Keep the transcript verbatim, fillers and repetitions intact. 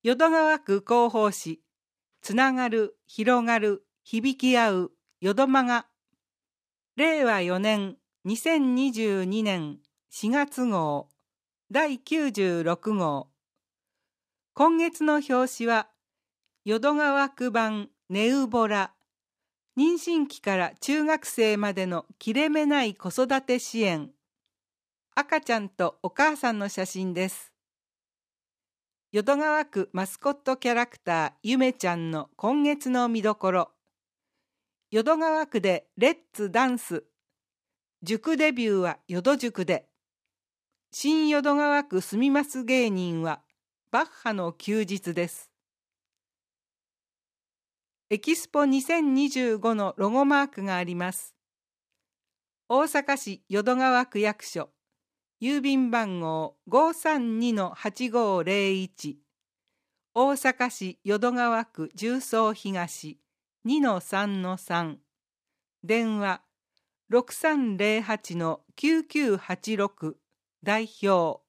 淀川区広報誌、つながる、広がる、響き合う、淀間が、れいわよねんにせんにじゅうにねんしがつ号、だいきゅうじゅうろく号。今月の表紙は、淀川区版ネウボラ、妊娠期から中学生までの切れ目ない子育て支援。赤ちゃんとお母さんの写真です。淀川区マスコットキャラクターゆめちゃんの今月の見どころ。淀川区でレッツダンス。塾デビューは淀塾で。新淀川区住みます芸人はバッハの休日です。エキスポにせんにじゅうごのロゴマークがあります。大阪市淀川区役所。郵便番号 ごーさんにのはちごーぜろいち、大阪市淀川区十三東 にのさんのさん、電話 ろくさんぜろはちのきゅうきゅうはちろく、代表